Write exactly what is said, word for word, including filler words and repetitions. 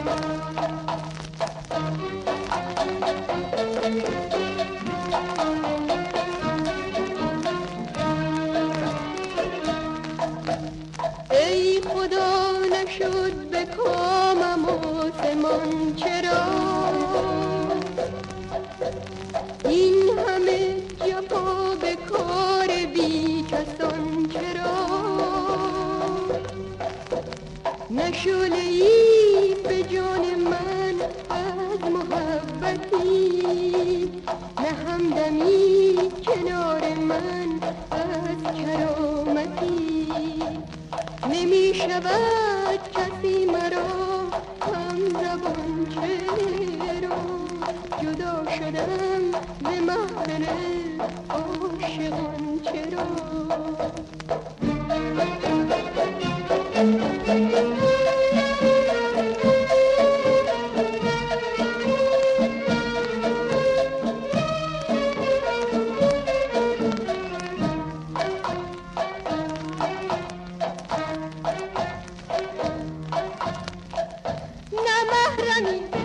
ای خدا نشد به کامم آسمان چرا، این همه جفا به کار بی کسان چرا، نه شعله‌ای به جان من از محبتی، نه همدمی کنار من از کرامتی، نمی شود کسی مرا هم زبان چرا، جدا شدم ز محفل عاشقان چرا. نه محرمی